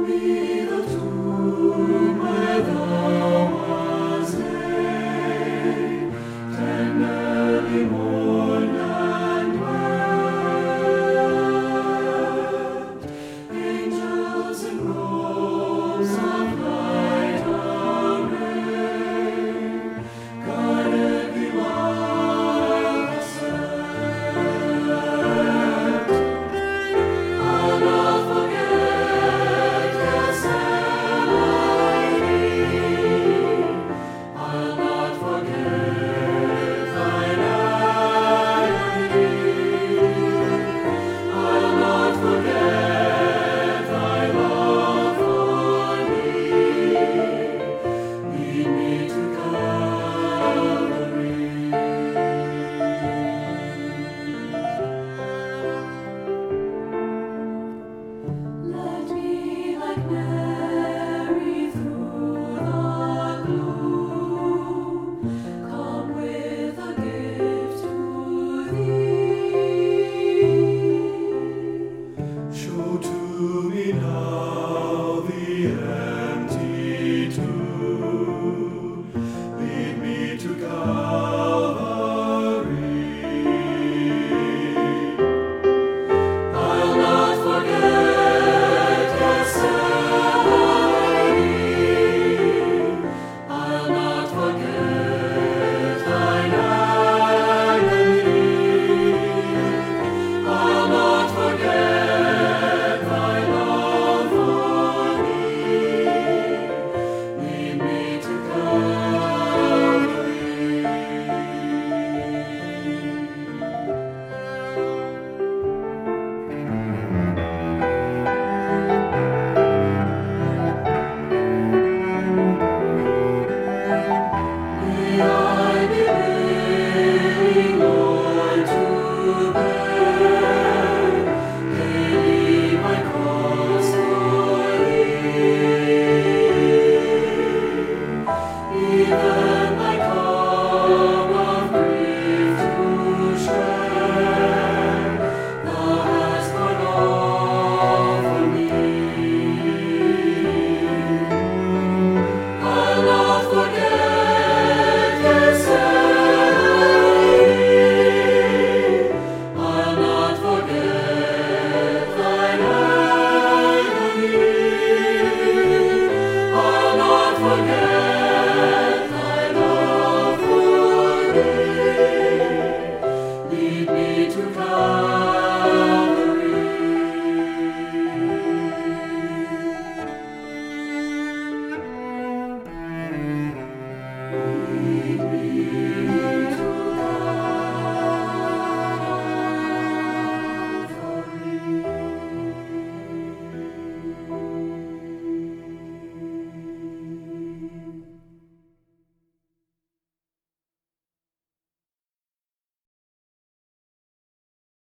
me the tomb where thou wast laid, tenderly mourned and wept. Angels in robes of light arrayed, guarded thee while thou slept. I'll not forget, yes, I'll not forget thine agony. I'll not forget thy love for me. Lead me to Calvary. Let me, like Mary, through the gloom, come with a gift to thee. Show to me now